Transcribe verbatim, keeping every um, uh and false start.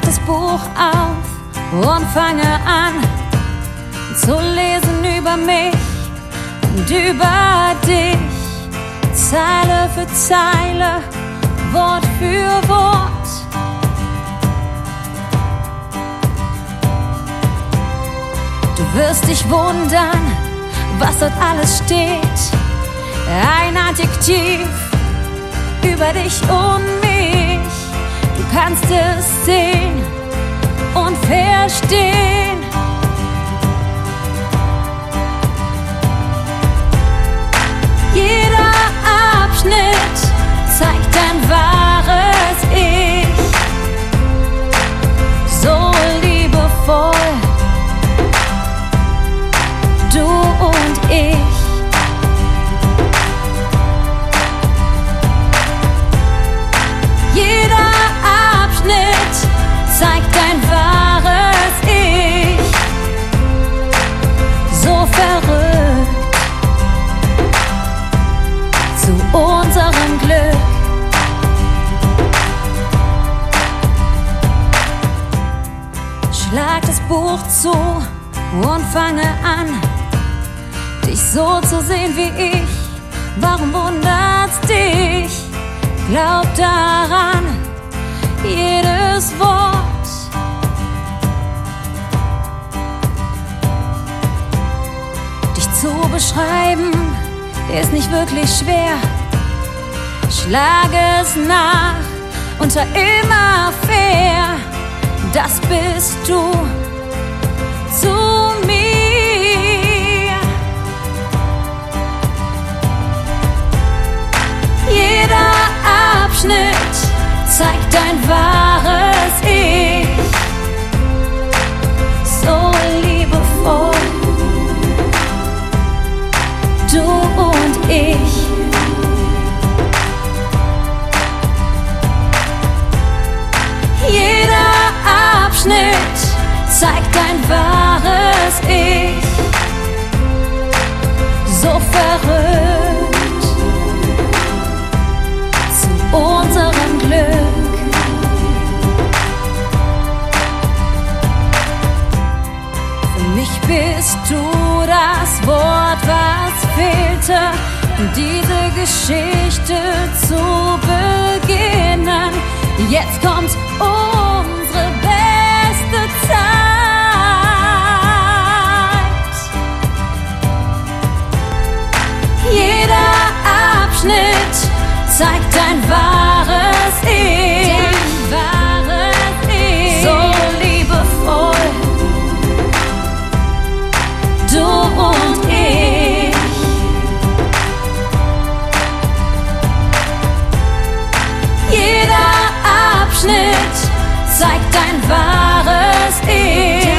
das Buch auf und fange an zu lesen über mich und über dich. Zeile für Zeile, Wort für Wort. Du wirst dich wundern, was dort alles steht. Ein Adjektiv über dich und mich. Du kannst es sehen und verstehen. Jeder Abschnitt zeigt dein wahres Ich. So liebevoll, du und ich. Jeder Abschnitt zeigt dein wahres Ich. So verrückt zu unserem Glück. Schlag das Buch zu und fange an, dich so zu sehen wie ich. Warum wundert's dich? Glaub daran, jedes Wort. Dich zu beschreiben ist nicht wirklich schwer. Schlag es nach unter immer fair. Das bist du zu mir. Jeder Abschnitt zeigt dein wahres Ich. So liebevoll, du und ich. Jeder Abschnitt zeigt dein wahres Ich. So verrückt zu unserem Glück. Für mich bist du das Wort, was fehlte, um diese Geschichte zu beginnen. Jetzt kommt unsere beste Zeit. Jeder Abschnitt zeigt dein wahres Ich. Dein wahres Ich. So liebevoll, du und ich. Jeder Abschnitt zeigt dein wahres Ich.